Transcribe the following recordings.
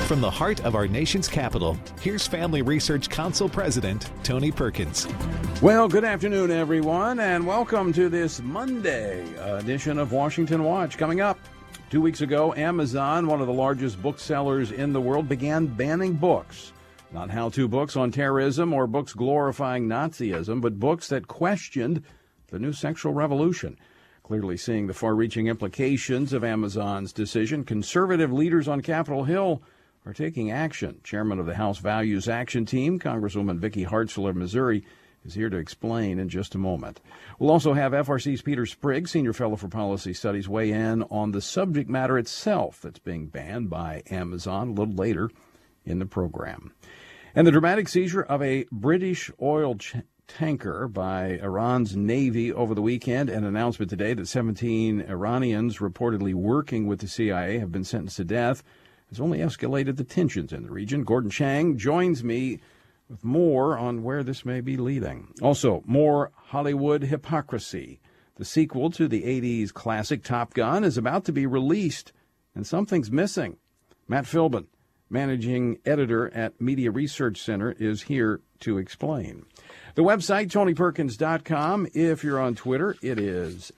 From the heart of our nation's capital, here's Family Research Council President Tony Perkins. Well, good afternoon, everyone, and welcome to this Monday edition of Washington Watch. Coming up, 2 weeks ago, Amazon, one of the largest booksellers in the world, began banning books. Not how-to books on terrorism or books glorifying Nazism, but books that questioned the new sexual revolution. Clearly seeing the far-reaching implications of Amazon's decision, conservative leaders on Capitol Hill are taking action. Chairman of the House Values Action Team, Congresswoman Vicky Hartzler of Missouri, is here to explain in just a moment. We'll also have FRC's Peter Sprigg, Senior Fellow for Policy Studies, weigh in on the subject matter itself that's being banned by Amazon a little later in the program. And the dramatic seizure of a British oil tanker by Iran's Navy over the weekend, an announcement today that 17 Iranians reportedly working with the CIA have been sentenced to death, has only escalated the tensions in the region. Gordon Chang joins me with more on where this may be leading. Also, more Hollywood hypocrisy. The sequel to the 80s classic Top Gun is about to be released, and something's missing. Matt Philbin, managing editor at Media Research Center, is here to explain. The website, TonyPerkins.com. If you're on Twitter, it is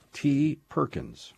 @TPerkins.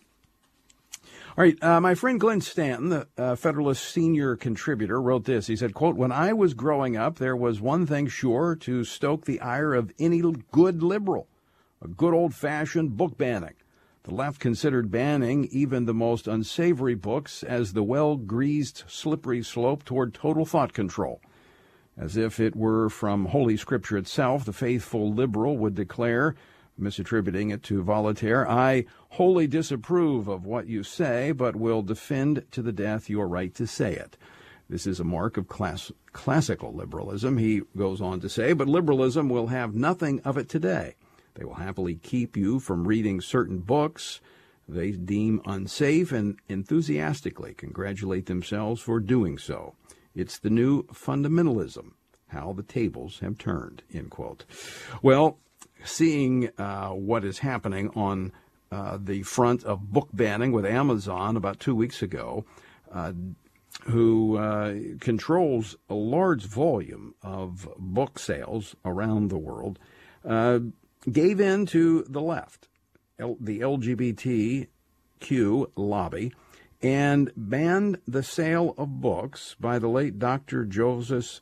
All right, my friend Glenn Stanton, the Federalist senior contributor, wrote this. He said, quote, "When I was growing up, there was one thing sure to stoke the ire of any good liberal, a good old-fashioned book banning. The left considered banning even the most unsavory books as the well-greased, slippery slope toward total thought control. As if it were from Holy Scripture itself, the faithful liberal would declare, misattributing it to Voltaire, 'I wholly disapprove of what you say, but will defend to the death your right to say it.' This is a mark of classical liberalism," he goes on to say, "but liberalism will have nothing of it today. They will happily keep you from reading certain books they deem unsafe and enthusiastically congratulate themselves for doing so. It's the new fundamentalism, how the tables have turned," end quote. Well, seeing what is happening on the front of book banning with Amazon about 2 weeks ago, who controls a large volume of book sales around the world, gave in to the left, the LGBTQ lobby, and banned the sale of books by the late Dr. Joseph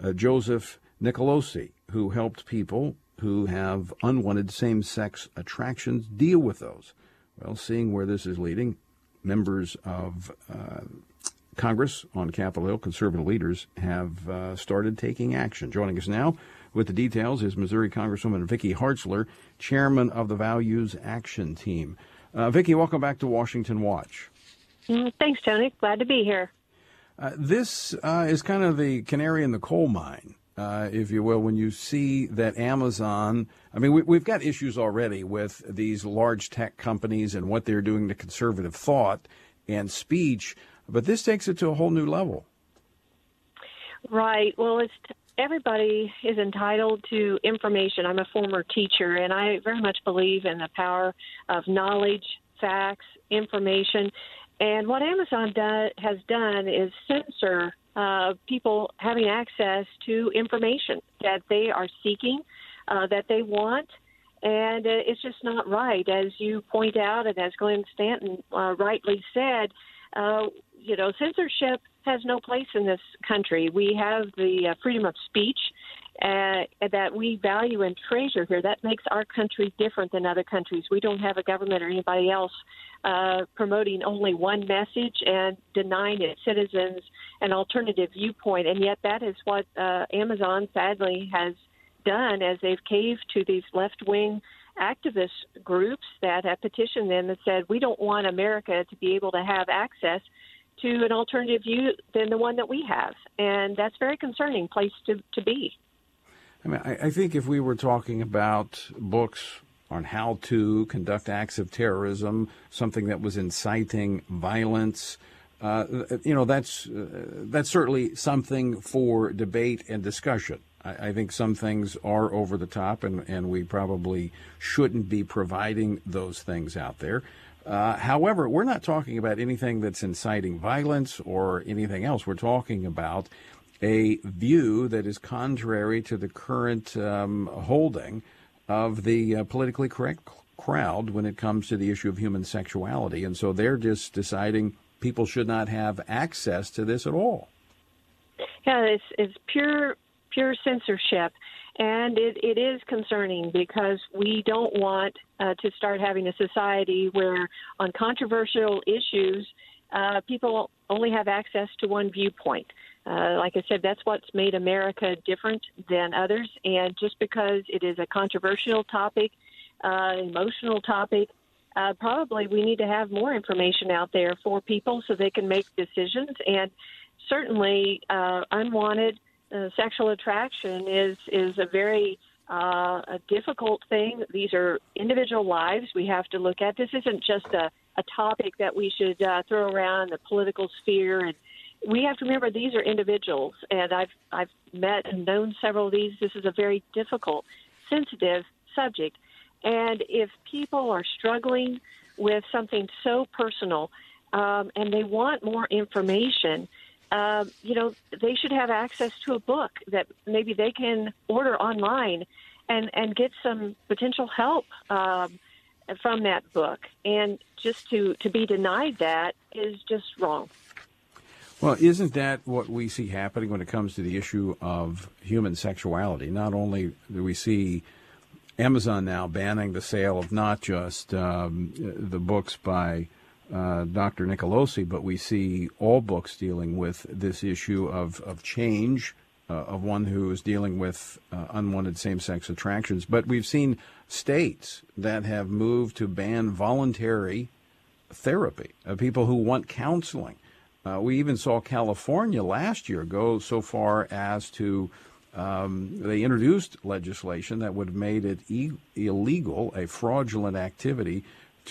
Nicolosi, who helped people who have unwanted same-sex attractions deal with those. Well, seeing where this is leading, members of Congress on Capitol Hill, conservative leaders, have started taking action. Joining us now with the details is Missouri Congresswoman Vicky Hartzler, chairman of the Values Action Team. Vicky, welcome back to Washington Watch. Thanks, Tony. Glad to be here. This is kind of the canary in the coal mine, if you will, when you see that Amazon, I mean, we've got issues already with these large tech companies and what they're doing to conservative thought and speech, but this takes it to a whole new level. Right. Well, everybody is entitled to information. I'm a former teacher, and I very much believe in the power of knowledge, facts, information. And what Amazon has done is censor people having access to information that they are seeking, that they want, and it's just not right. As you point out, and as Glenn Stanton rightly said, censorship has no place in this country. We have the freedom of speech that we value and treasure here. That makes our country different than other countries. We don't have a government or anybody else promoting only one message and denying its citizens an alternative viewpoint. And yet that is what Amazon sadly has done, as they've caved to these left-wing activist groups that have petitioned them and said, we don't want America to be able to have access to an alternative view than the one that we have. And that's a very concerning place to be. I mean, I think if we were talking about books on how to conduct acts of terrorism, something that was inciting violence, that's certainly something for debate and discussion. I think some things are over the top, and we probably shouldn't be providing those things out there. However, we're not talking about anything that's inciting violence or anything else. We're talking about a view that is contrary to the current holding of the politically correct crowd when it comes to the issue of human sexuality. And so they're just deciding people should not have access to this at all. Yeah, it's pure censorship. And it is concerning because we don't want to start having a society where on controversial issues, people only have access to one viewpoint. Like I said, that's what's made America different than others. And just because it is a controversial topic, emotional topic, probably we need to have more information out there for people so they can make decisions. And certainly unwanted sexual attraction is a very a difficult thing. These are individual lives we have to look at. This isn't just a topic that we should throw around the political sphere. And we have to remember these are individuals, and I've met and known several of these. This is a very difficult, sensitive subject. And if people are struggling with something so personal and they want more information, they should have access to a book that maybe they can order online and get some potential help from that book. And just to be denied that is just wrong. Well, isn't that what we see happening when it comes to the issue of human sexuality? Not only do we see Amazon now banning the sale of not just the books by Dr. Nicolosi, but we see all books dealing with this issue of change, of one who is dealing with unwanted same-sex attractions. But we've seen states that have moved to ban voluntary therapy of people who want counseling. We even saw California last year go so far as to they introduced legislation that would have made it illegal, a fraudulent activity,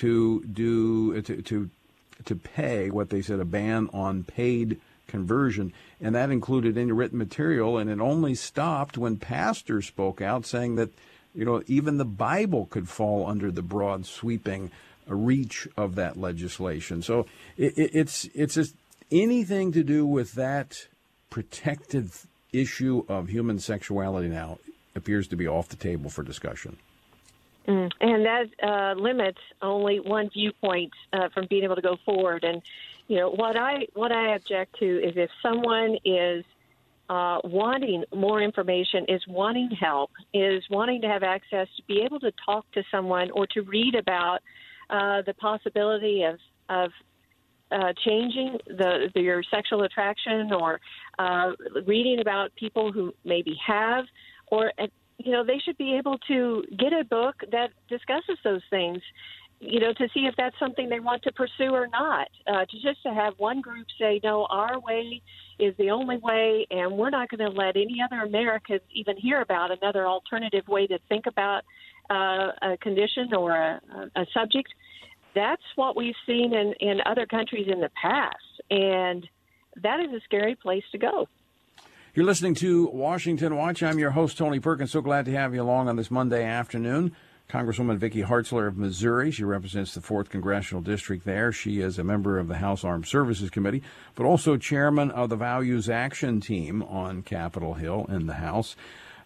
to pay what they said a ban on paid conversion, and that included any written material. And it only stopped when pastors spoke out, saying that even the Bible could fall under the broad, sweeping reach of that legislation. So it's just anything to do with that protected issue of human sexuality now appears to be off the table for discussion. And that limits only one viewpoint from being able to go forward. And what I object to is if someone is wanting more information, is wanting help, is wanting to have access to be able to talk to someone or to read about the possibility of changing your sexual attraction, or reading about people who maybe have, or they should be able to get a book that discusses those things, to see if that's something they want to pursue or not. To have one group say, no, our way is the only way, and we're not going to let any other Americans even hear about another alternative way to think about a condition or a subject. That's what we've seen in other countries in the past, and that is a scary place to go. You're listening to Washington Watch. I'm your host, Tony Perkins. So glad to have you along on this Monday afternoon. Congresswoman Vicky Hartzler of Missouri. She represents the 4th Congressional District there. She is a member of the House Armed Services Committee, but also chairman of the Values Action Team on Capitol Hill in the House.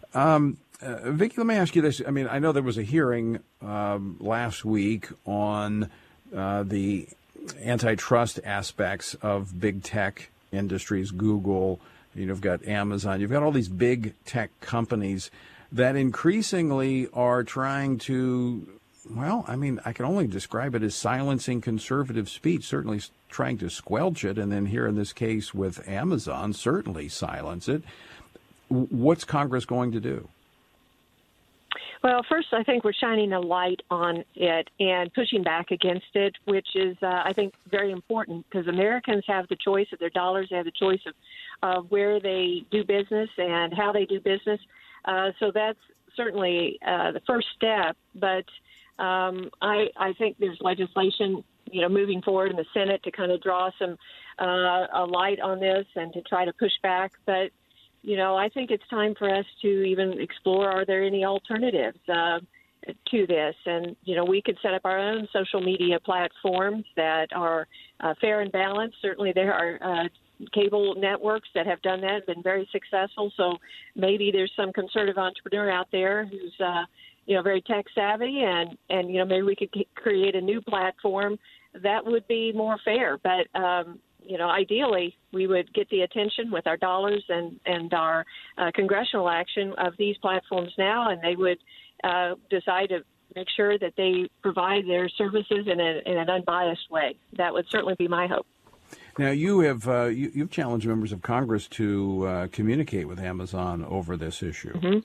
Vicky, let me ask you this. I mean, I know there was a hearing last week on the antitrust aspects of big tech industries, Google. You've got Amazon. You've got all these big tech companies that increasingly are trying to, I can only describe it as silencing conservative speech, certainly trying to squelch it, and then here in this case with Amazon, certainly silence it. What's Congress going to do? Well, first, I think we're shining a light on it and pushing back against it, which is, I think, very important because Americans have the choice of their dollars. They have the choice of where they do business and how they do business. So that's certainly the first step. But I think there's legislation, moving forward in the Senate to kind of draw some a light on this and to try to push back. But I think it's time for us to even explore, are there any alternatives? to this. And, we could set up our own social media platforms that are fair and balanced. Certainly there are cable networks that have done that, been very successful. So maybe there's some conservative entrepreneur out there who's, very tech savvy and maybe we could create a new platform that would be more fair. But, ideally we would get the attention with our dollars and our congressional action of these platforms now, and they would decide to make sure that they provide their services in an unbiased way. That would certainly be my hope. Now, you have you've challenged members of Congress to communicate with Amazon over this issue. Mm-hmm.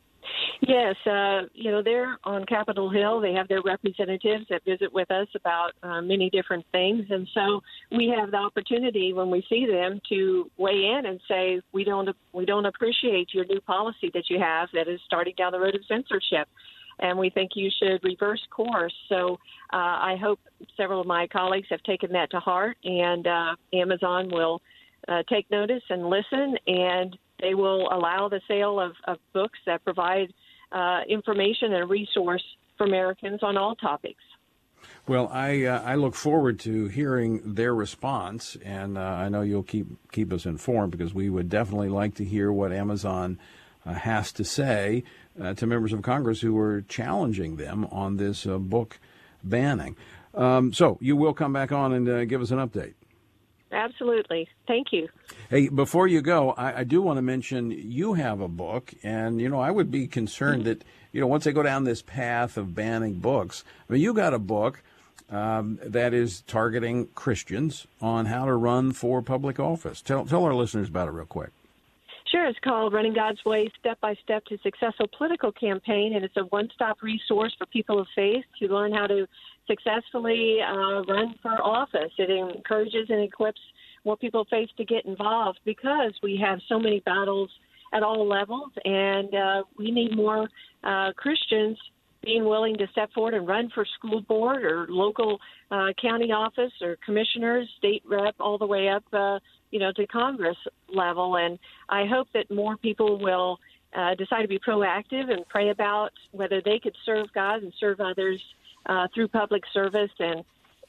Yes, they're on Capitol Hill. They have their representatives that visit with us about many different things. And so we have the opportunity when we see them to weigh in and say, we don't appreciate your new policy that you have that is starting down the road of censorship. And we think you should reverse course. So I hope several of my colleagues have taken that to heart, and Amazon will take notice and listen, and they will allow the sale of books that provide information and a resource for Americans on all topics. Well, I look forward to hearing their response, and I know you'll keep us informed, because we would definitely like to hear what Amazon has to say to members of Congress who are challenging them on this book banning. So you will come back on and give us an update. Absolutely. Thank you. Hey, before you go, I do want to mention you have a book, and, I would be concerned that, once they go down this path of banning books, you got a book that is targeting Christians on how to run for public office. Tell our listeners about it real quick. Sure. It's called Running God's Way, Step-by-Step to Successful Political Campaign, and it's a one-stop resource for people of faith to learn how to successfully run for office. It encourages and equips more people of faith to get involved, because we have so many battles at all levels, and we need more Christians being willing to step forward and run for school board or local county office or commissioners, state rep, all the way up to Congress level. And I hope that more people will decide to be proactive and pray about whether they could serve God and serve others through public service, and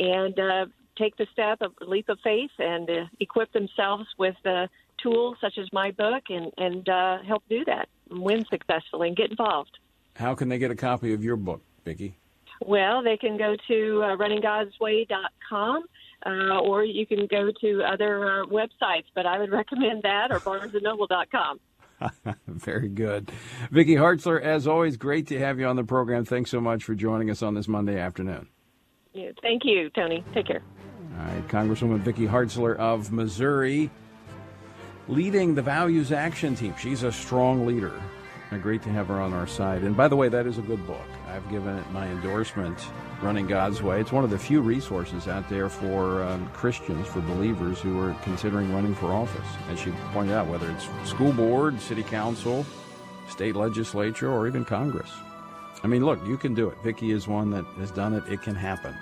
take the leap of faith, and equip themselves with tools such as my book, and help do that and win successfully and get involved. How can they get a copy of your book, Vicki? Well, they can go to runninggodsway.com. Or you can go to other websites, but I would recommend that, or barnesandnoble.com. Very good. Vicki Hartzler, as always, great to have you on the program. Thanks so much for joining us on this Monday afternoon. Yeah, thank you, Tony. Take care. All right, Congresswoman Vicki Hartzler of Missouri, leading the Values Action Team. She's a strong leader. Great to have her on our side. And by the way, that is a good book. I've given it my endorsement, Running God's Way. It's one of the few resources out there for Christians, for believers who are considering running for office. As she pointed out, whether it's school board, city council, state legislature, or even Congress. Look, you can do it. Vicki is one that has done it. It can happen.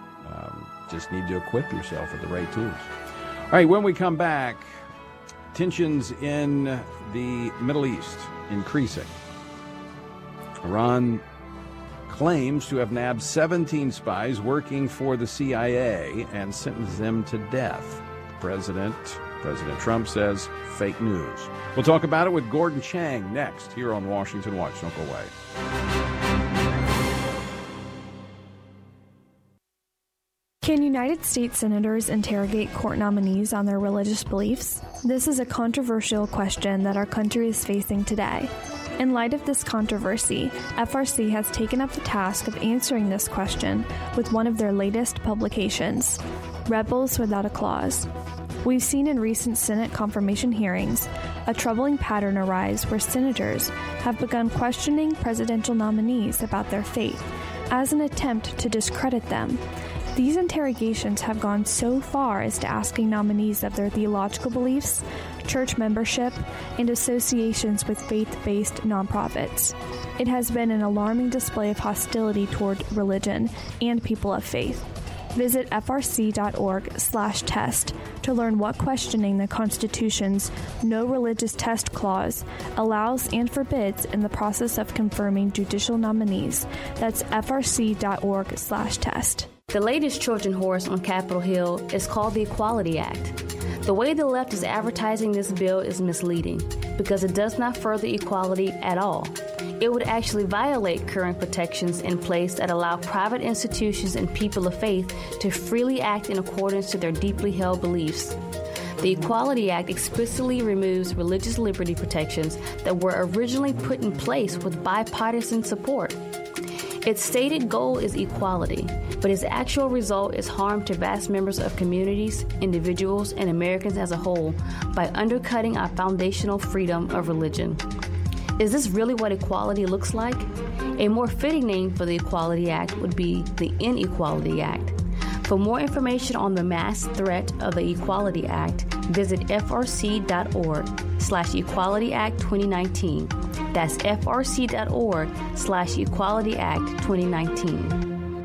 Just need to equip yourself with the right tools. All right, when we come back, tensions in the Middle East increasing. Iran claims to have nabbed 17 spies working for the CIA and sentenced them to death. President Trump says fake news. We'll talk about it with Gordon Chang next here on Washington Watch. Don't go away. Can United States senators interrogate court nominees on their religious beliefs? This is a controversial question that our country is facing today. In light of this controversy, FRC has taken up the task of answering this question with one of their latest publications, Rebels Without a Clause. We've seen in recent Senate confirmation hearings a troubling pattern arise where senators have begun questioning presidential nominees about their faith as an attempt to discredit them. These interrogations have gone so far as to asking nominees of their theological beliefs, church membership, and associations with faith-based nonprofits. It has been an alarming display of hostility toward religion and people of faith. Visit frc.org/test to learn what questioning the Constitution's No Religious Test Clause allows and forbids in the process of confirming judicial nominees. That's frc.org/test. The latest Trojan horse on Capitol Hill is called the Equality Act. The way the left is advertising this bill is misleading because it does not further equality at all. It would actually violate current protections in place that allow private institutions and people of faith to freely act in accordance to their deeply held beliefs. The Equality Act explicitly removes religious liberty protections that were originally put in place with bipartisan support. Its stated goal is equality, but its actual result is harm to vast members of communities, individuals, and Americans as a whole by undercutting our foundational freedom of religion. Is this really what equality looks like? A more fitting name for the Equality Act would be the Inequality Act. For more information on the mass threat of the Equality Act, visit frc.org/Equality Act 2019. That's frc.org/Equality Act 2019.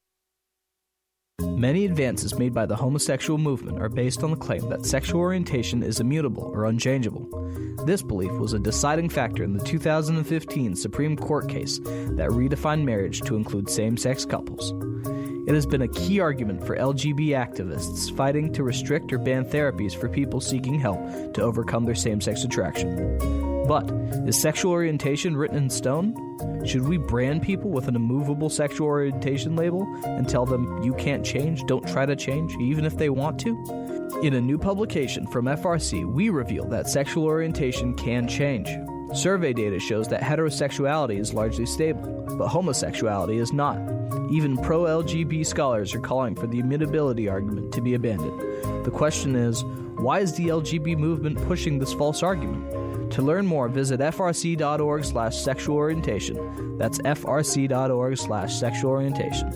Many advances made by the homosexual movement are based on the claim that sexual orientation is immutable or unchangeable. This belief was a deciding factor in the 2015 Supreme Court case that redefined marriage to include same-sex couples. It has been a key argument for LGBT activists fighting to restrict or ban therapies for people seeking help to overcome their same-sex attraction. But is sexual orientation written in stone? Should we brand people with an immovable sexual orientation label and tell them you can't change, don't try to change, even if they want to? In a new publication from FRC, we reveal that sexual orientation can change. Survey data shows that heterosexuality is largely stable, but homosexuality is not. Even pro-LGBT scholars are calling for the immutability argument to be abandoned. The question is, why is the LGBT movement pushing this false argument? To learn more, visit frc.org/sexual orientation. That's frc.org/sexual orientation.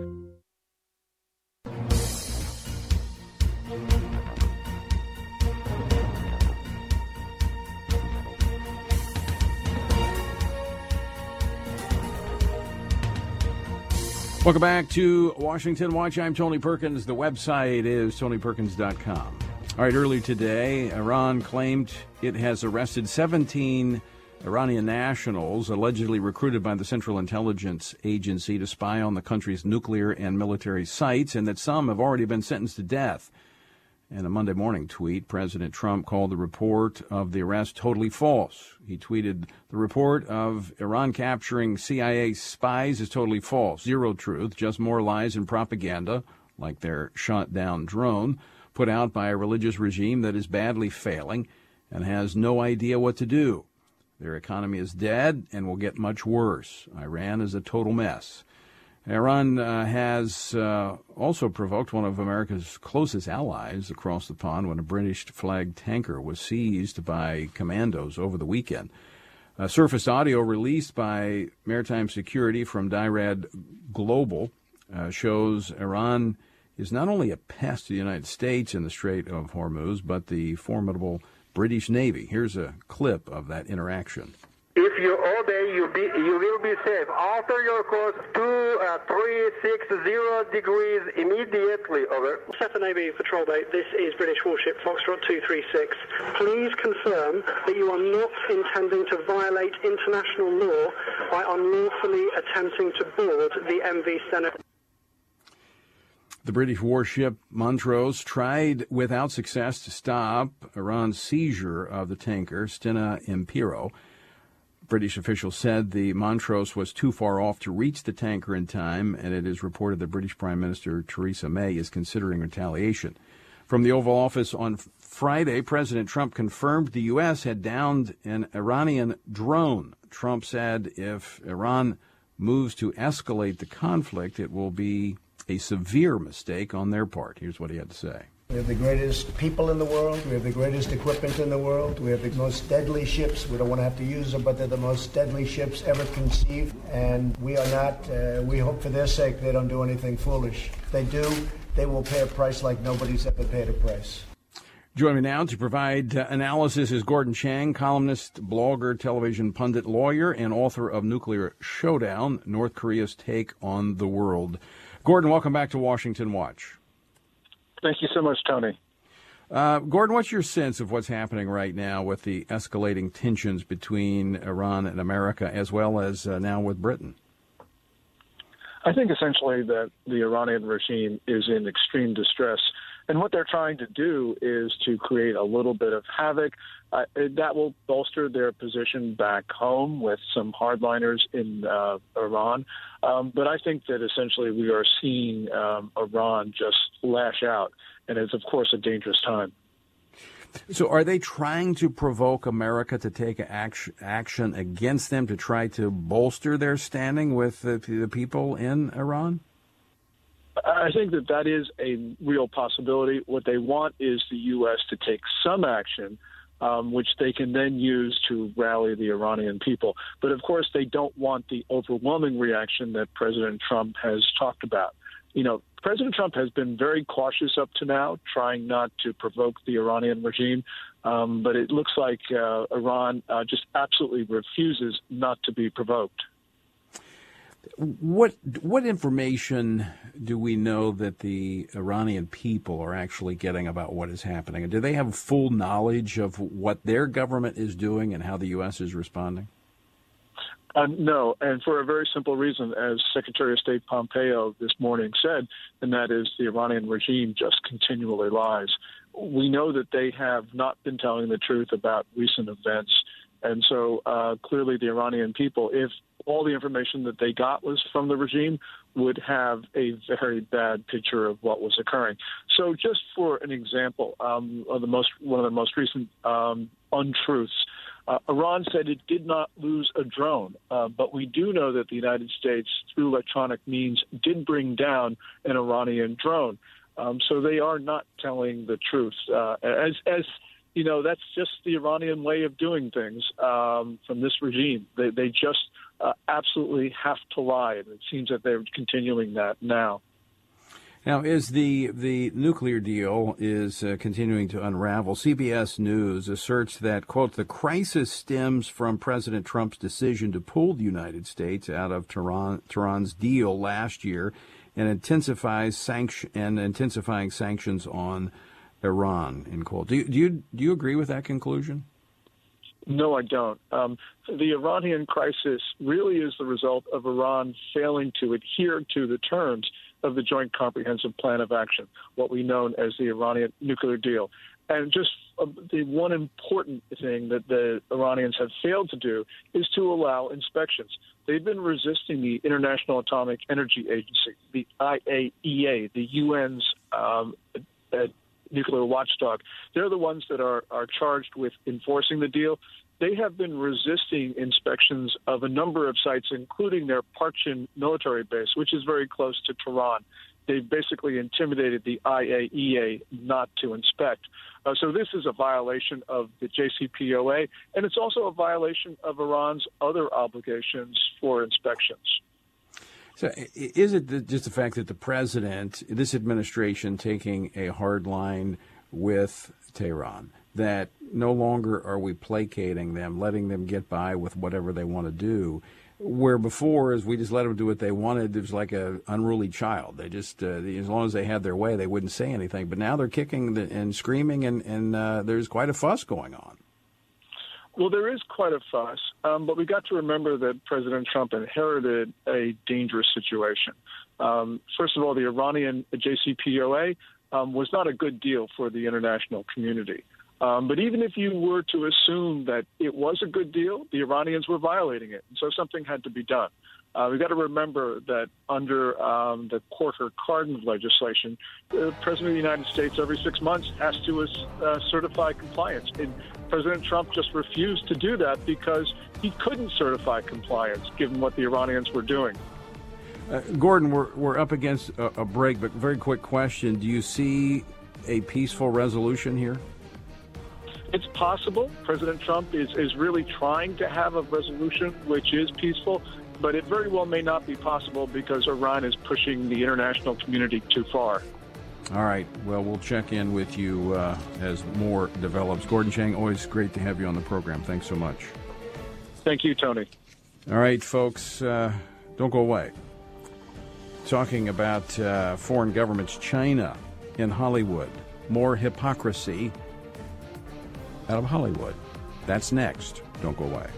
Welcome back to Washington Watch. I'm Tony Perkins. The website is tonyperkins.com. All right, earlier today, Iran claimed it has arrested 17 Iranian nationals allegedly recruited by the Central Intelligence Agency to spy on the country's nuclear and military sites, and that some have already been sentenced to death. In a Monday morning tweet, President Trump called the report of the arrest totally false. He tweeted, "The report of Iran capturing CIA spies is totally false. Zero truth, just more lies and propaganda, like their shot-down drone, put out by a religious regime that is badly failing and has no idea what to do. Their economy is dead and will get much worse. Iran is a total mess." Iran has also provoked one of America's closest allies across the pond when a British-flagged tanker was seized by commandos over the weekend. Surface audio released by Maritime Security from DIRAD Global shows Iran is not only a pest to the United States in the Strait of Hormuz, but the formidable British Navy. Here's a clip of that interaction. If you obey, you will be safe. Alter your course 2360 degrees immediately. Over. Sefer Navy Patrol Boat, this is British warship Foxtrot 236. Please confirm that you are not intending to violate international law by unlawfully attempting to board the MV Senator. The British warship Montrose tried without success to stop Iran's seizure of the tanker Stena Impero. British officials said the Montrose was too far off to reach the tanker in time, and it is reported that British Prime Minister Theresa May is considering retaliation. From the Oval Office on Friday, President Trump confirmed the U.S. had downed an Iranian drone. Trump said if Iran moves to escalate the conflict, it will be a severe mistake on their part. Here's what he had to say. We have the greatest people in the world. We have the greatest equipment in the world. We have the most deadly ships. We don't want to have to use them, but they're the most deadly ships ever conceived. And we are not, we hope for their sake they don't do anything foolish. If they do, they will pay a price like nobody's ever paid a price. Joining me now to provide analysis is Gordon Chang, columnist, blogger, television pundit, lawyer, and author of Nuclear Showdown, North Korea's Take on the World. Gordon, welcome back to Washington Watch. Thank you so much, Tony. Gordon, what's your sense of what's happening right now with the escalating tensions between Iran and America, as well as now with Britain? I think essentially that the Iranian regime is in extreme distress. And what they're trying to do is to create a little bit of havoc. That will bolster their position back home with some hardliners in Iran. But I think that essentially we are seeing Iran just lash out. And it's, of course, a dangerous time. So are they trying to provoke America to take action against them to try to bolster their standing with the people in Iran? I think that is a real possibility. What they want is the U.S. to take some action, which they can then use to rally the Iranian people. But, of course, they don't want the overwhelming reaction that President Trump has talked about. You know, President Trump has been very cautious up to now, trying not to provoke the Iranian regime. But it looks like Iran just absolutely refuses not to be provoked. What information do we know that the Iranian people are actually getting about what is happening? And do they have full knowledge of what their government is doing and how the U.S. is responding? No, and for a very simple reason, as Secretary of State Pompeo this morning said, and that is the Iranian regime just continually lies. We know that they have not been telling the truth about recent events. And so clearly the Iranian people, if all the information that they got was from the regime, would have a very bad picture of what was occurring. So just for an example, one of the most recent untruths, Iran said it did not lose a drone, but we do know that the United States, through electronic means, did bring down an Iranian drone. So they are not telling the truth. As you know, that's just the Iranian way of doing things from this regime. They just absolutely have to lie, and it seems that they're continuing that now. Now, as the nuclear deal is continuing to unravel, CBS News asserts that, quote, the crisis stems from President Trump's decision to pull the United States out of Tehran's deal last year and intensifying sanctions on Iran, in quote. Do you agree with that conclusion? No, I don't. The Iranian crisis really is the result of Iran failing to adhere to the terms of the Joint Comprehensive Plan of Action, what we know as the Iranian nuclear deal. And just the one important thing that the Iranians have failed to do is to allow inspections. They've been resisting the International Atomic Energy Agency, the IAEA, the UN's nuclear watchdog. They're the ones that are charged with enforcing the deal. They have been resisting inspections of a number of sites, including their Parchin military base, which is very close to Tehran. They've basically intimidated the IAEA not to inspect. So this is a violation of the JCPOA, and it's also a violation of Iran's other obligations for inspections. So is it just the fact that the president, this administration, taking a hard line with Tehran, that no longer are we placating them, letting them get by with whatever they want to do, where before, as we just let them do what they wanted, it was like an unruly child. They just, as long as they had their way, they wouldn't say anything. But now they're kicking and screaming, and there's quite a fuss going on. Well, there is quite a fuss, but we got to remember that President Trump inherited a dangerous situation. First of all, the Iranian JCPOA was not a good deal for the international community. But even if you were to assume that it was a good deal, the Iranians were violating it, and so something had to be done. We've got to remember that under the Corker-Cardin legislation, the President of the United States every 6 months has to certify compliance. And President Trump just refused to do that because he couldn't certify compliance, given what the Iranians were doing. Gordon, we're up against a break, but very quick question. Do you see a peaceful resolution here? It's possible. President Trump is really trying to have a resolution which is peaceful, but it very well may not be possible because Iran is pushing the international community too far. All right. Well, we'll check in with you as more develops. Gordon Chang, always great to have you on the program. Thanks so much. Thank you, Tony. All right, folks, don't go away. talking about foreign governments, China in Hollywood. More hypocrisy out of Hollywood. That's next. Don't go away.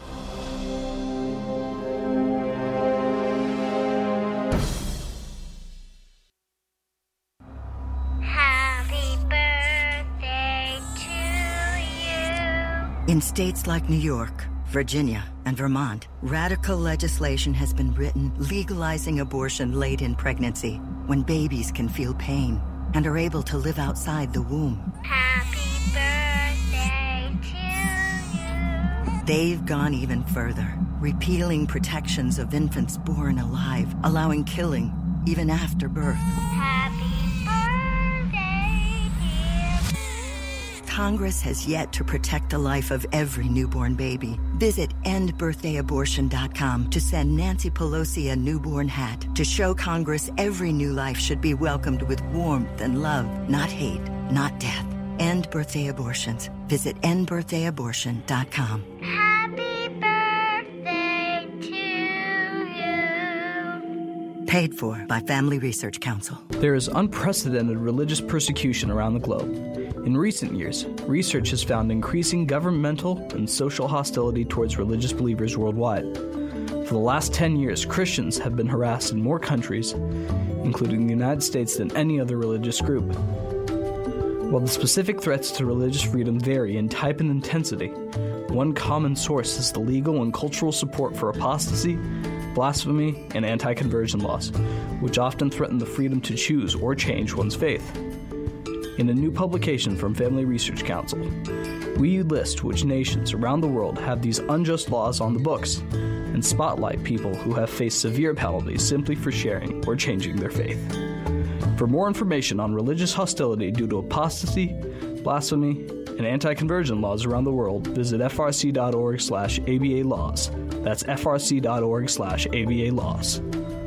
In states like New York, Virginia, and Vermont, radical legislation has been written legalizing abortion late in pregnancy, when babies can feel pain and are able to live outside the womb. Happy birthday to you. They've gone even further, repealing protections of infants born alive, allowing killing even after birth. Happy Congress has yet to protect the life of every newborn baby. Visit endbirthdayabortion.com to send Nancy Pelosi a newborn hat to show Congress every new life should be welcomed with warmth and love, not hate, not death. End birthday abortions. Visit endbirthdayabortion.com. Happy birthday to you. Paid for by Family Research Council. There is unprecedented religious persecution around the globe. In recent years, research has found increasing governmental and social hostility towards religious believers worldwide. For the last 10 years, Christians have been harassed in more countries, including the United States, than any other religious group. While the specific threats to religious freedom vary in type and intensity, one common source is the legal and cultural support for apostasy, blasphemy, and anti-conversion laws, which often threaten the freedom to choose or change one's faith. In a new publication from Family Research Council, we list which nations around the world have these unjust laws on the books and spotlight people who have faced severe penalties simply for sharing or changing their faith. For more information on religious hostility due to apostasy, blasphemy, and anti-conversion laws around the world, visit frc.org/ABA laws. That's frc.org/ABA laws.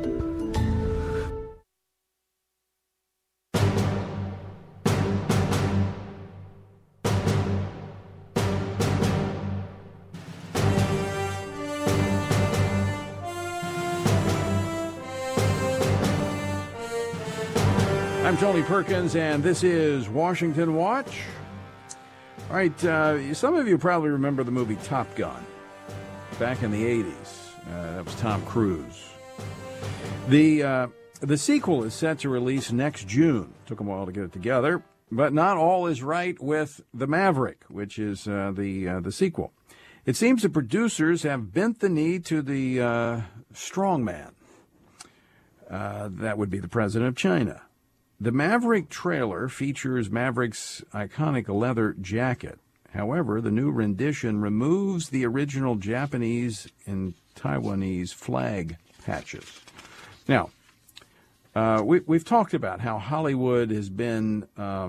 I'm Tony Perkins, and this is Washington Watch. All right, some of you probably remember the movie Top Gun back in the 80s. That was Tom Cruise. The sequel is set to release next June. Took them a while to get it together, but not all is right with The Maverick, which is the sequel. It seems the producers have bent the knee to the strong man. That would be the president of China. The Maverick trailer features Maverick's iconic leather jacket. However, the new rendition removes the original Japanese and Taiwanese flag patches. Now, we've talked about how Hollywood has been,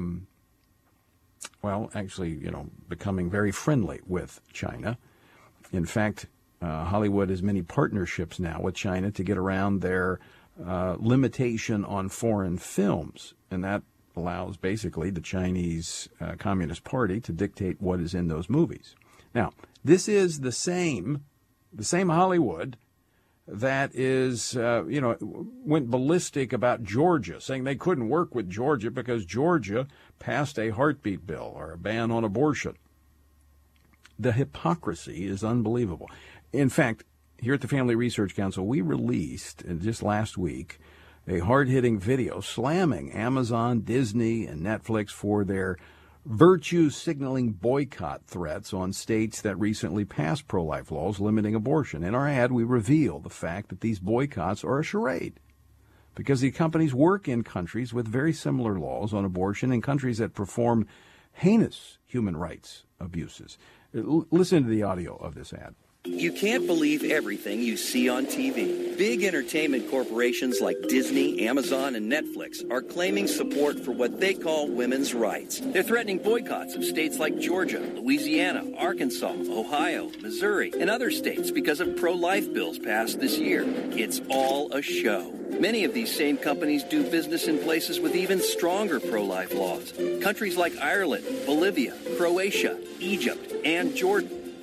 becoming very friendly with China. In fact, Hollywood has many partnerships now with China to get around their limitation on foreign films, and that allows basically the Chinese Communist Party to dictate what is in those movies. Now, this is the same Hollywood that is, went ballistic about Georgia, saying they couldn't work with Georgia because Georgia passed a heartbeat bill or a ban on abortion. The hypocrisy is unbelievable. In fact, here at the Family Research Council, we released, just last week, a hard-hitting video slamming Amazon, Disney, and Netflix for their virtue-signaling boycott threats on states that recently passed pro-life laws limiting abortion. In our ad, we reveal the fact that these boycotts are a charade because the companies work in countries with very similar laws on abortion and countries that perform heinous human rights abuses. Listen to the audio of this ad. You can't believe everything you see on TV. Big entertainment corporations like Disney, Amazon, and Netflix are claiming support for what they call women's rights. They're threatening boycotts of states like Georgia, Louisiana, Arkansas, Ohio, Missouri, and other states because of pro-life bills passed this year. It's all a show. Many of these same companies do business in places with even stronger pro-life laws. Countries like Ireland, Bolivia, Croatia, Egypt, and Jordan.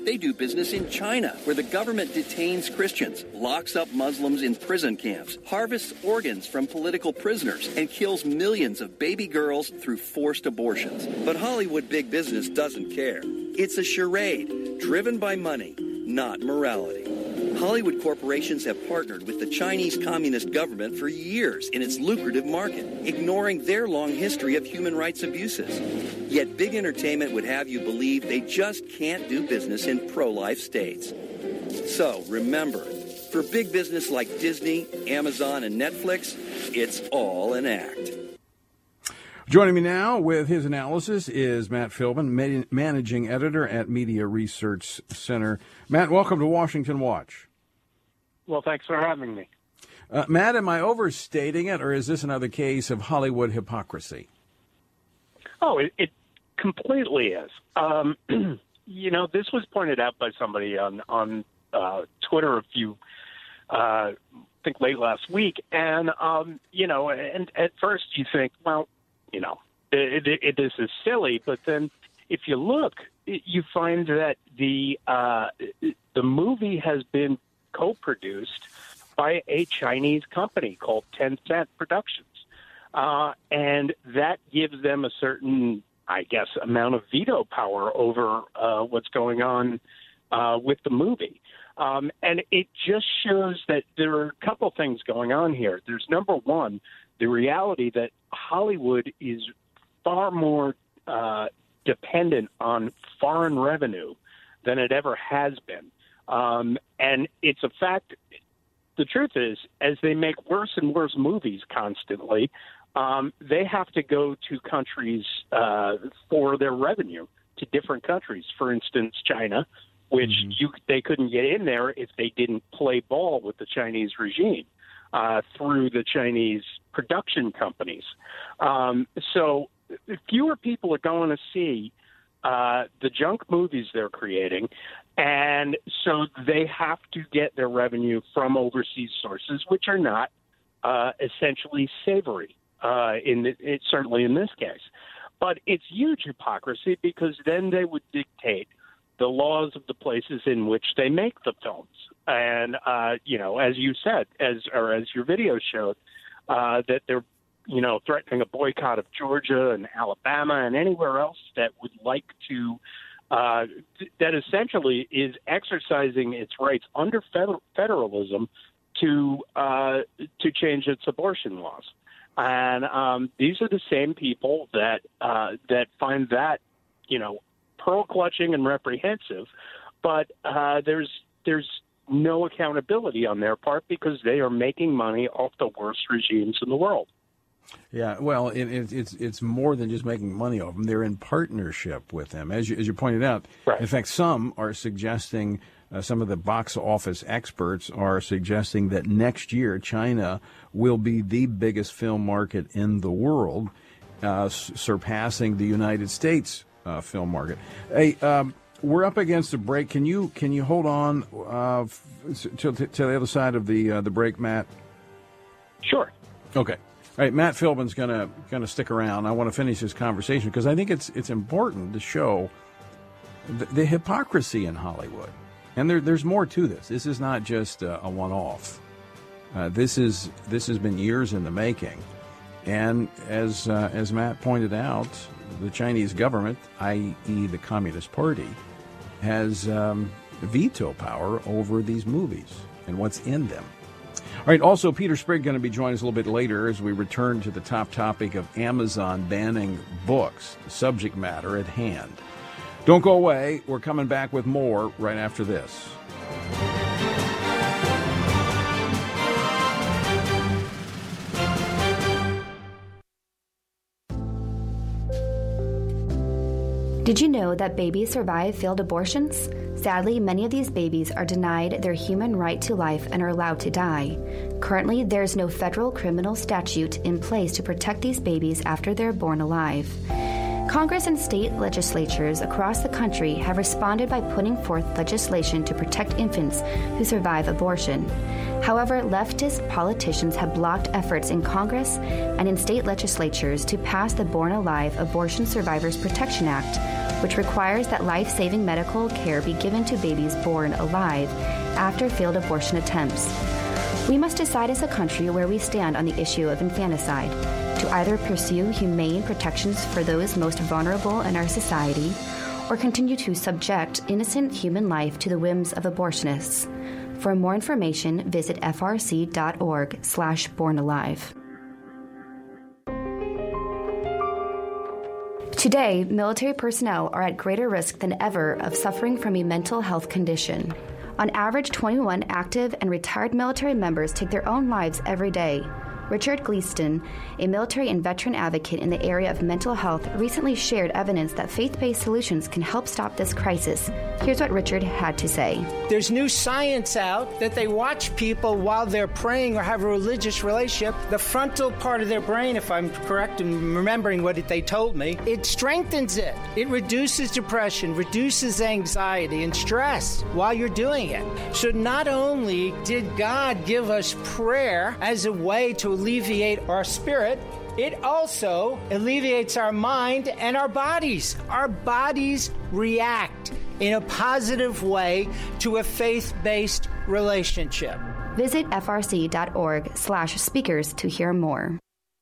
They do business in China, where the government detains Christians, locks up Muslims in prison camps, harvests organs from political prisoners, and kills millions of baby girls through forced abortions. But Hollywood big business doesn't care. It's a charade, driven by money, not morality. Hollywood corporations have partnered with the Chinese Communist government for years in its lucrative market, ignoring their long history of human rights abuses. Yet big entertainment would have you believe they just can't do business in pro-life states. So remember, for big business like Disney, Amazon, and Netflix, it's all an act. Joining me now with his analysis is Matt Philbin, managing editor at Media Research Center. Matt, welcome to Washington Watch. Well, thanks for having me. Matt, am I overstating it, or is this another case of Hollywood hypocrisy? Oh, it completely is. This was pointed out by somebody on Twitter I think late last week, and and at first you think, well, this is silly, but then if you look, you find that the movie has been co-produced by a Chinese company called Tencent Productions, and that gives them a certain, I guess, amount of veto power over what's going on with the movie. And it just shows that there are a couple things going on here. There's, number one, the reality that Hollywood is far more dependent on foreign revenue than it ever has been. And it's a fact. The truth is, as they make worse and worse movies constantly, they have to go to countries for their revenue, to different countries. For instance, China, which they couldn't get in there if they didn't play ball with the Chinese regime through the Chinese production companies. So fewer people are going to see the junk movies they're creating, and so they have to get their revenue from overseas sources, which are not essentially savory, certainly in this case. But it's huge hypocrisy, because then they would dictate the laws of the places in which they make the films. And, as you said, as your video showed, that they're, threatening a boycott of Georgia and Alabama and anywhere else that would like to, that essentially is exercising its rights under federalism to change its abortion laws. And these are the same people that find that, pearl clutching and reprehensive, but there's no accountability on their part, because they are making money off the worst regimes in the world. Yeah, well, it's more than just making money off them. They're in partnership with them, as you pointed out. Right. In fact, some are suggesting, some of the box office experts are suggesting that next year China will be the biggest film market in the world, surpassing the United States film market. Hey, we're up against a break. Can you hold on to the other side of the break, Matt? Sure. Okay. All right, Matt Philbin's gonna stick around. I want to finish this conversation because I think it's important to show the hypocrisy in Hollywood, and there's more to this. This is not just a one-off. This has been years in the making, and as Matt pointed out, the Chinese government, i.e. the Communist Party, has veto power over these movies and what's in them. All right, also, Peter Sprigg going to be joining us a little bit later as we return to the top topic of Amazon banning books, the subject matter at hand. Don't go away. We're coming back with more right after this. Did you know that babies survive failed abortions? Sadly, many of these babies are denied their human right to life and are allowed to die. Currently, there is no federal criminal statute in place to protect these babies after they're born alive. Congress and state legislatures across the country have responded by putting forth legislation to protect infants who survive abortion. However, leftist politicians have blocked efforts in Congress and in state legislatures to pass the Born Alive Abortion Survivors Protection Act, which requires that life-saving medical care be given to babies born alive after failed abortion attempts. We must decide as a country where we stand on the issue of infanticide, to either pursue humane protections for those most vulnerable in our society or continue to subject innocent human life to the whims of abortionists. For more information, visit frc.org/bornalive. Today, military personnel are at greater risk than ever of suffering from a mental health condition. On average, 21 active and retired military members take their own lives every day. Richard Gleaston, a military and veteran advocate in the area of mental health, recently shared evidence that faith-based solutions can help stop this crisis. Here's what Richard had to say. There's new science out that they watch people while they're praying or have a religious relationship. The frontal part of their brain, if I'm correct in remembering what they told me, it strengthens it. It reduces depression, reduces anxiety and stress while you're doing it. So not only did God give us prayer as a way to alleviate our spirit, it also alleviates our mind and our bodies. Our bodies react in a positive way to a faith-based relationship. Visit frc.org/speakers to hear more.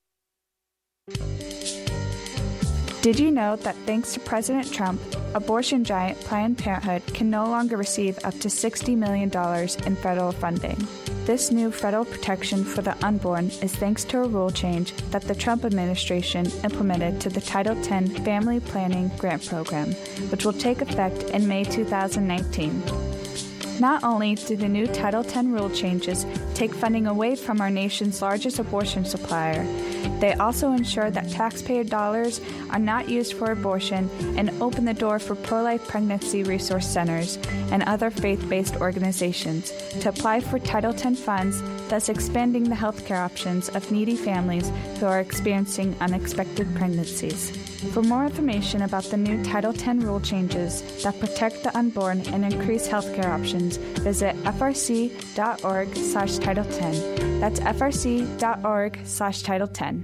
Did you know that thanks to President Trump, abortion giant Planned Parenthood can no longer receive up to $60 million in federal funding? This new federal protection for the unborn is thanks to a rule change that the Trump administration implemented to the Title X Family Planning Grant Program, which will take effect in May 2019. Not only do the new Title X rule changes take funding away from our nation's largest abortion supplier, they also ensure that taxpayer dollars are not used for abortion and open the door for pro-life pregnancy resource centers and other faith-based organizations to apply for Title X funds, thus expanding the healthcare options of needy families who are experiencing unexpected pregnancies. For more information about the new Title X rule changes that protect the unborn and increase healthcare options, visit frc.org/Title X. That's frc.org/Title X.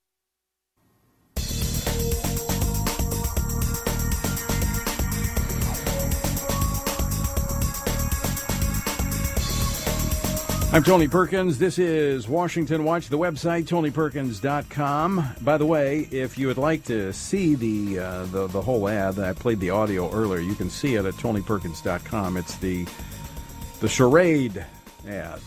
I'm Tony Perkins. This is Washington Watch, the website, TonyPerkins.com. By the way, if you would like to see the whole ad, I played the audio earlier, you can see it at TonyPerkins.com. It's the charade ad.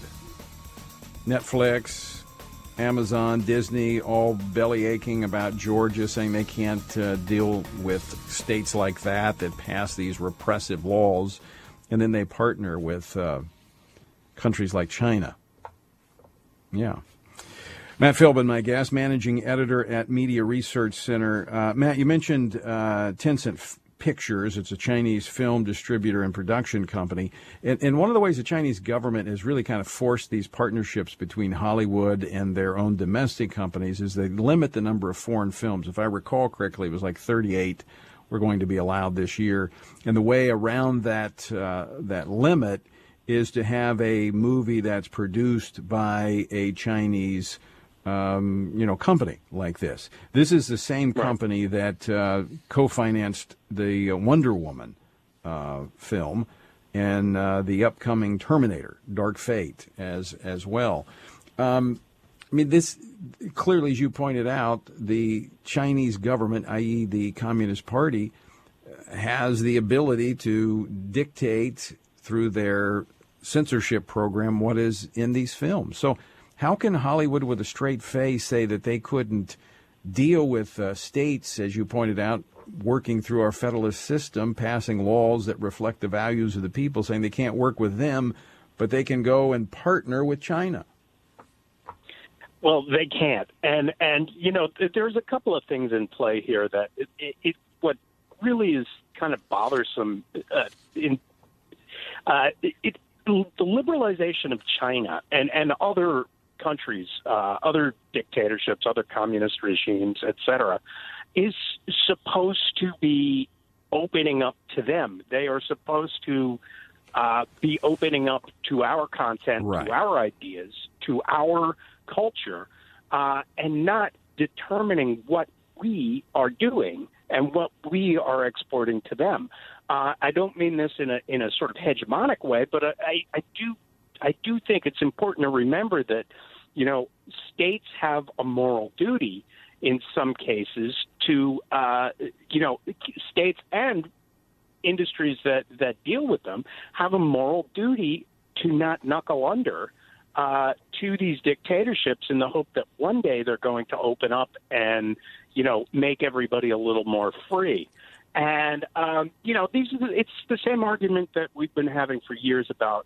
Netflix, Amazon, Disney, all belly aching about Georgia, saying they can't deal with states like that pass these repressive laws, and then they partner with countries like China. Yeah. Matt Philbin, my guest, managing editor at Media Research Center. Matt, you mentioned Tencent Pictures. It's a Chinese film distributor and production company. And one of the ways the Chinese government has really kind of forced these partnerships between Hollywood and their own domestic companies is they limit the number of foreign films. If I recall correctly, it was like 38 were going to be allowed this year. And the way around that limit is to have a movie that's produced by a Chinese, company like this. This is the same company that co-financed the Wonder Woman film and the upcoming Terminator, Dark Fate, as well. This clearly, as you pointed out, the Chinese government, i.e. the Communist Party, has the ability to dictate through their censorship program what is in these films. So how can Hollywood with a straight face say that they couldn't deal with states, as you pointed out, working through our federalist system, passing laws that reflect the values of the people, saying they can't work with them, but they can go and partner with China? Well, they can't. And there's a couple of things in play here that what really is kind of bothersome the liberalization of China and other countries, other dictatorships, other communist regimes, et cetera, is supposed to be opening up to them. They are supposed to be opening up to our content, to our ideas, to our culture, and not determining what we are doing and what we are exporting to them. I don't mean this in a sort of hegemonic way, but I do think it's important to remember that, states have a moral duty in some cases to, states and industries that deal with them have a moral duty to not knuckle under to these dictatorships in the hope that one day they're going to open up and, make everybody a little more free. And, it's the same argument that we've been having for years about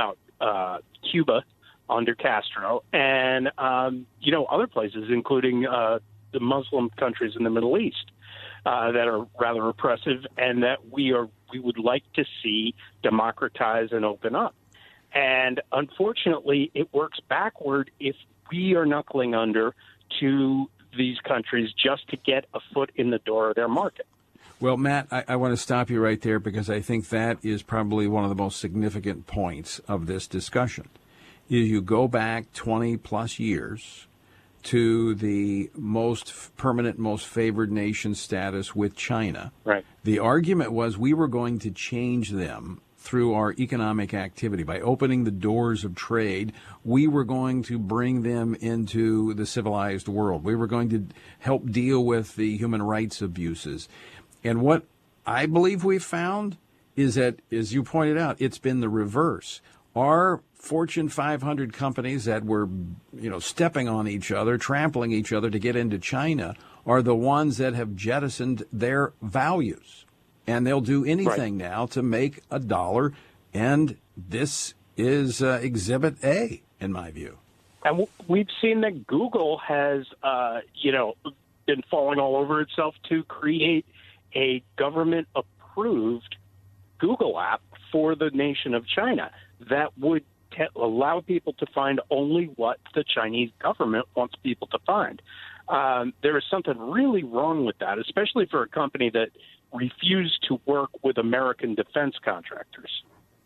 Cuba under Castro and, other places, including the Muslim countries in the Middle East that are rather repressive and that we would like to see democratize and open up. And unfortunately, it works backward if we are knuckling under to these countries just to get a foot in the door of their market. Well, Matt, I want to stop you right there because I think that is probably one of the most significant points of this discussion. Is you go back 20-plus years to the most permanent, most favored nation status with China. Right. The argument was we were going to change them through our economic activity. By opening the doors of trade, we were going to bring them into the civilized world. We were going to help deal with the human rights abuses. And what I believe we've found is that, as you pointed out, it's been the reverse. Our Fortune 500 companies that were, stepping on each other, trampling each other to get into China are the ones that have jettisoned their values. And they'll do anything now to make a dollar. And this is Exhibit A, in my view. And we've seen that Google has, been falling all over itself to create a government-approved Google app for the nation of China that would allow people to find only what the Chinese government wants people to find. There is something really wrong with that, especially for a company that refused to work with American defense contractors.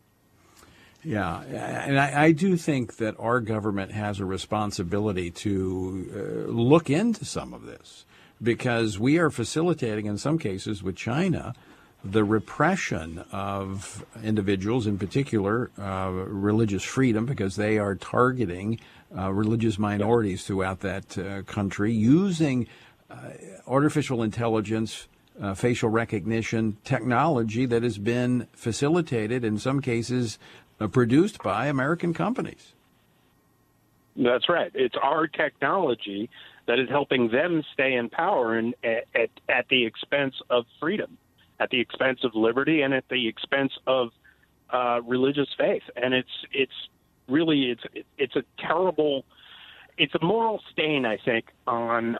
Yeah, and I do think that our government has a responsibility to look into some of this, because we are facilitating, in some cases with China, the repression of individuals, in particular religious freedom, because they are targeting religious minorities throughout that country, using artificial intelligence, facial recognition technology that has been facilitated, in some cases produced by American companies. That's right. It's our technology that is helping them stay in power and at the expense of freedom, at the expense of liberty, and at the expense of religious faith. And it's really a terrible, it's a moral stain, I think, on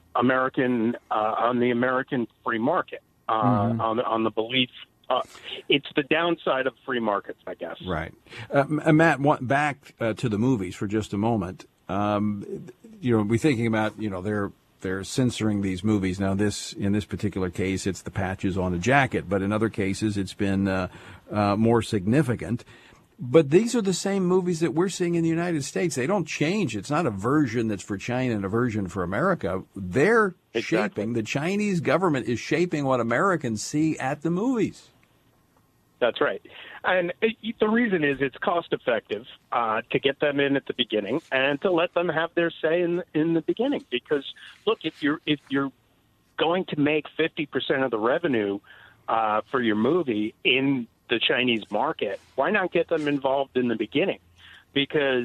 the American free market, on the belief. It's the downside of free markets, I guess. Right. Matt, back to the movies for just a moment. We're thinking about, they're censoring these movies. Now, in this particular case, it's the patches on a jacket, but in other cases, it's been more significant. But these are the same movies that we're seeing in the United States. They don't change. It's not a version that's for China and a version for America. They're shaping, the Chinese government is shaping what Americans see at the movies. That's right. And the reason is it's cost effective to get them in at the beginning and to let them have their say in the beginning. Because, look, if you're going to make 50% of the revenue for your movie in the Chinese market, why not get them involved in the beginning? Because,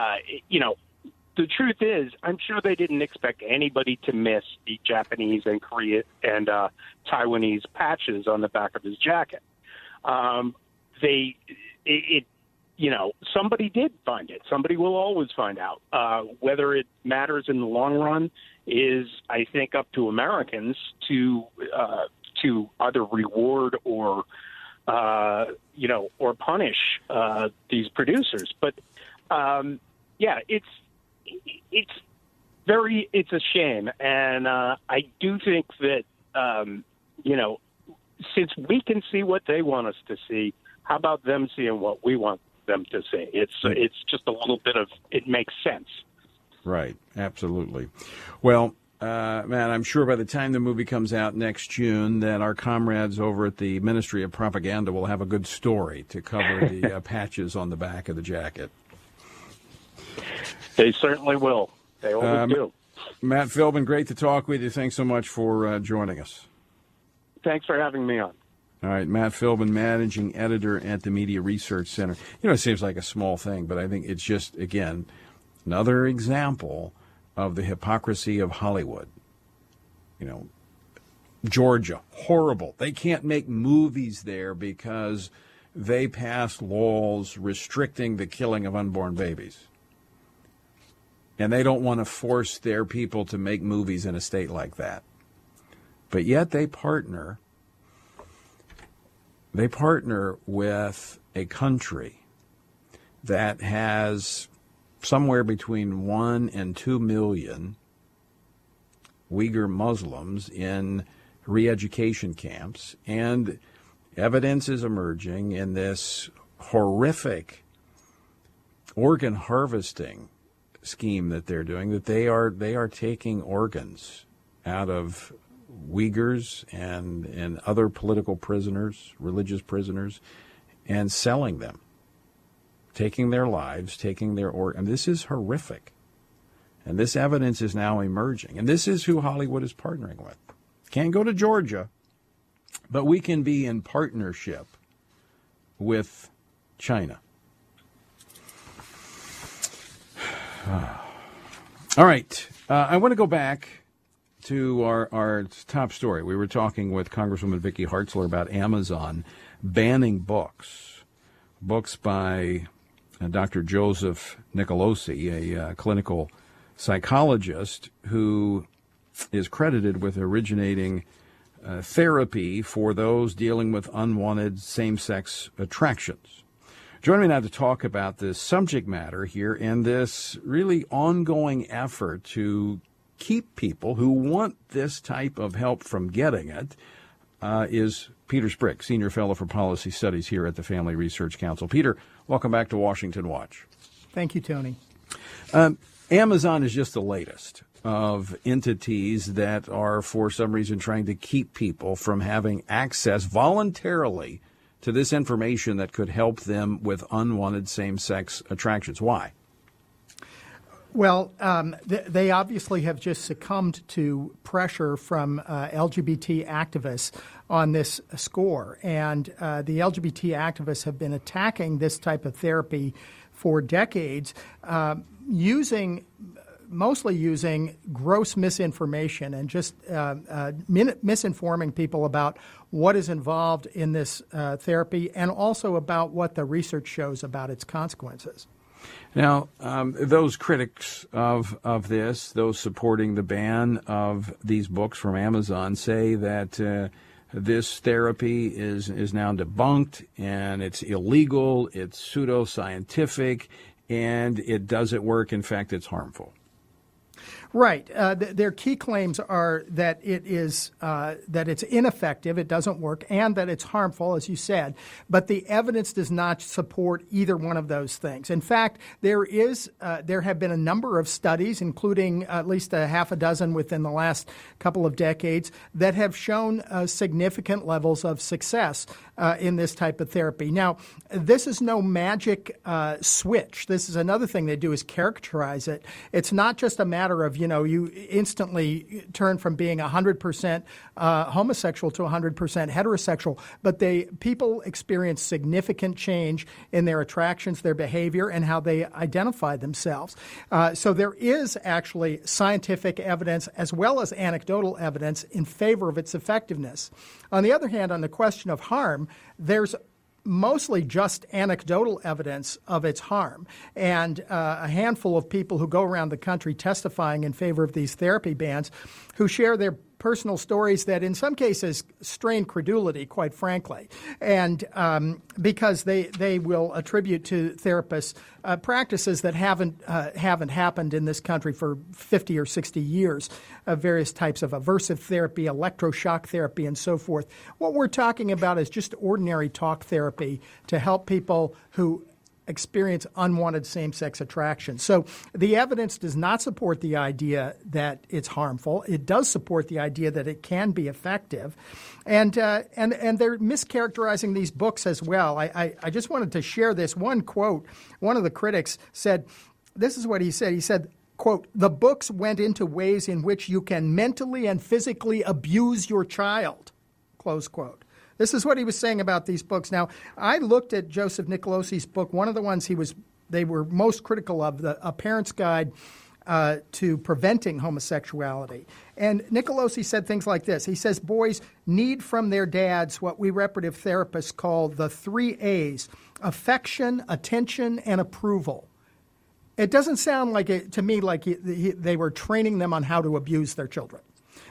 the truth is, I'm sure they didn't expect anybody to miss the Japanese and Korean and Taiwanese patches on the back of his jacket. Somebody did find it. Somebody will always find out. Whether it matters in the long run is, I think, up to Americans to either reward or punish these producers. But it's a shame, and I do think that since we can see what they want us to see, how about them seeing what we want them to see? It's just a little bit of, it makes sense. Right, absolutely. Well, man, I'm sure by the time the movie comes out next June that our comrades over at the Ministry of Propaganda will have a good story to cover the patches on the back of the jacket. They certainly will. They always do. Matt Philbin, great to talk with you. Thanks so much for joining us. Thanks for having me on. All right, Matt Philbin, managing editor at the Media Research Center. It seems like a small thing, but I think it's just, again, another example of the hypocrisy of Hollywood. Georgia, horrible. They can't make movies there because they passed laws restricting the killing of unborn babies. And they don't want to force their people to make movies in a state like that. But yet they partner with a country that has somewhere between 1 and 2 million Uyghur Muslims in re-education camps, and evidence is emerging in this horrific organ harvesting scheme that they're doing, that they are taking organs out of Uyghurs and other political prisoners, religious prisoners, and selling them, taking their lives, taking their organs. This is horrific. And this evidence is now emerging. And this is who Hollywood is partnering with. Can't go to Georgia, but we can be in partnership with China. All right. I want to go back to our top story. We were talking with Congresswoman Vicky Hartzler about Amazon banning books by Dr. Joseph Nicolosi, a clinical psychologist who is credited with originating therapy for those dealing with unwanted same-sex attractions. Joining me now to talk about this subject matter here and this really ongoing effort to keep people who want this type of help from getting it is Peter Sprick, Senior Fellow for Policy Studies here at the Family Research Council. Peter, welcome back to Washington Watch. Thank you, Tony. Amazon is just the latest of entities that are, for some reason, trying to keep people from having access voluntarily to this information that could help them with unwanted same-sex attractions. Why? Well, they obviously have just succumbed to pressure from LGBT activists on this score. And the LGBT activists have been attacking this type of therapy for decades, mostly using gross misinformation and just misinforming people about what is involved in this therapy and also about what the research shows about its consequences. Now, those critics of this, those supporting the ban of these books from Amazon, say that this therapy is now debunked and it's illegal, it's pseudoscientific, and it doesn't work. In fact, it's harmful. Right. Their key claims are that it's ineffective, it doesn't work, and that it's harmful, as you said. But the evidence does not support either one of those things. In fact, there have been a number of studies, including at least a half a dozen within the last couple of decades, that have shown significant levels of success in this type of therapy. Now, this is no magic switch. This is another thing they do is characterize it. It's not just a matter of, you instantly turn from being 100% homosexual to 100% heterosexual, but people experience significant change in their attractions, their behavior, and how they identify themselves. So there is actually scientific evidence as well as anecdotal evidence in favor of its effectiveness. On the other hand, on the question of harm, there's mostly just anecdotal evidence of its harm. And a handful of people who go around the country testifying in favor of these therapy bans who share their personal stories that in some cases strain credulity, quite frankly, and because they will attribute to therapists practices that haven't happened in this country for 50 or 60 years, various types of aversive therapy, electroshock therapy, and so forth. What we're talking about is just ordinary talk therapy to help people who experience unwanted same-sex attraction. So the evidence does not support the idea that it's harmful. It does support the idea that it can be effective. And they're mischaracterizing these books as well. I just wanted to share this one quote. One of the critics said, this is what he said. He said, quote, "The books went into ways in which you can mentally and physically abuse your child," close quote. This is what he was saying about these books. Now, I looked at Joseph Nicolosi's book. One of the ones they were most critical of, A Parent's Guide to Preventing Homosexuality. And Nicolosi said things like this. He says, boys need from their dads what we reparative therapists call the 3 A's: affection, attention, and approval. It doesn't sound like it to me like they were training them on how to abuse their children.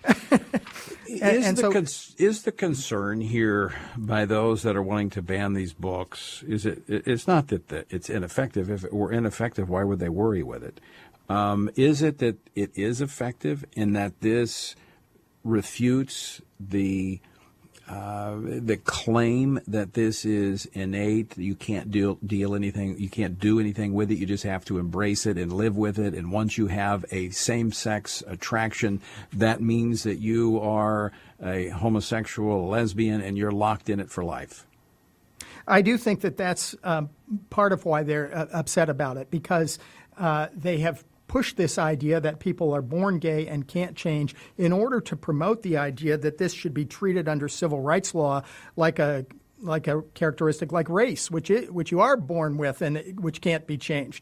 Is the concern here by those that are wanting to ban these books? It's not that it's ineffective. If it were ineffective, why would they worry with it? Is it that it is effective in that this refutes the claim that this is innate, you can't deal anything, you can't do anything with it, you just have to embrace it and live with it, and once you have a same-sex attraction, that means that you are a homosexual, a lesbian, and you're locked in it for life? I do think that that's part of why they're upset about it, because they have push this idea that people are born gay and can't change in order to promote the idea that this should be treated under civil rights law like a characteristic like race, which you are born with and which can't be changed.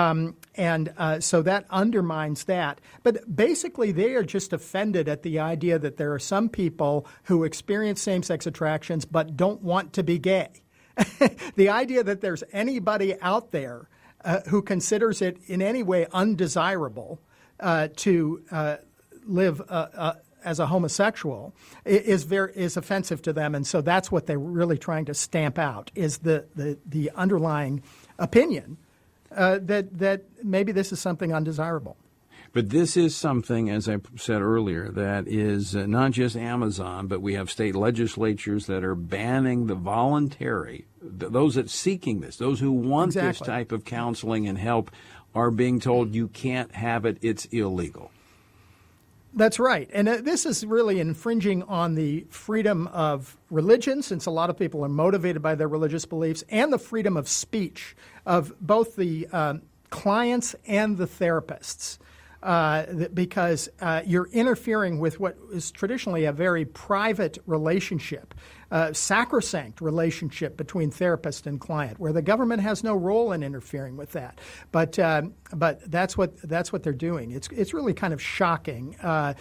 So that undermines that. But basically, they are just offended at the idea that there are some people who experience same-sex attractions but don't want to be gay. The idea that there's anybody out there who considers it in any way undesirable to live as a homosexual is offensive to them, and so that's what they're really trying to stamp out, is the underlying opinion that maybe this is something undesirable. But this is something, as I said earlier, that is not just Amazon, but we have state legislatures that are banning the voluntary, those that seeking this, those who want this type of counseling and help are being told you can't have it, it's illegal. That's right. And this is really infringing on the freedom of religion, since a lot of people are motivated by their religious beliefs, and the freedom of speech of both the clients and the therapists. Because you're interfering with what is traditionally a very private relationship, sacrosanct relationship between therapist and client, where the government has no role in interfering with that. But that's what they're doing. It's really kind of shocking,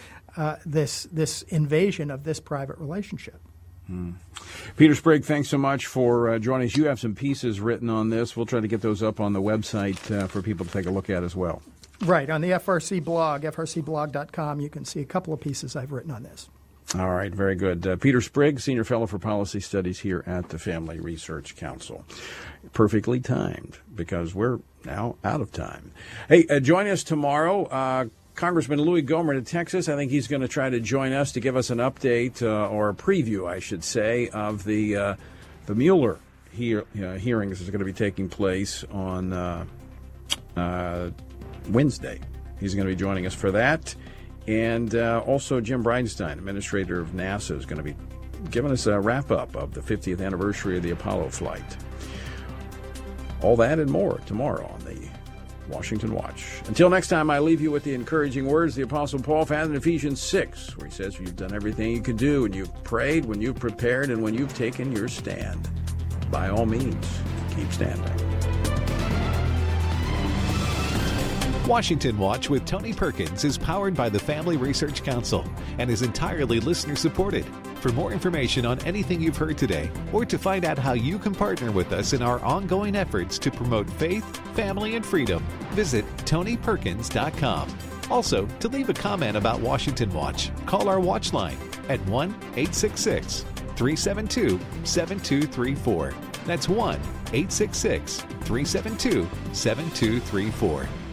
this invasion of this private relationship. Peter Sprigg, thanks so much for joining us. You have some pieces written on this. We'll try to get those up on the website for people to take a look at as well. Right. On the FRC blog, frcblog.com, you can see a couple of pieces I've written on this. All right. Very good. Peter Sprigg, Senior Fellow for Policy Studies here at the Family Research Council. Perfectly timed, because we're now out of time. Hey, join us tomorrow. Congressman Louis Gohmert of Texas, I think he's going to try to join us to give us an update, or a preview, I should say, of the Mueller hearings that's going to be taking place on Wednesday. He's going to be joining us for that. And also Jim Bridenstine, administrator of NASA, is going to be giving us a wrap-up of the 50th anniversary of the Apollo flight. All that and more tomorrow on the Washington Watch. Until next time, I leave you with the encouraging words the Apostle Paul found in Ephesians 6, where he says, you've done everything you could do, and you've prayed, when you've prepared, and when you've taken your stand. By all means, keep standing. Washington Watch with Tony Perkins is powered by the Family Research Council and is entirely listener-supported. For more information on anything you've heard today, or to find out how you can partner with us in our ongoing efforts to promote faith, family, and freedom, visit TonyPerkins.com. Also, to leave a comment about Washington Watch, call our watch line at 1-866-372-7234. That's 1-866-372-7234.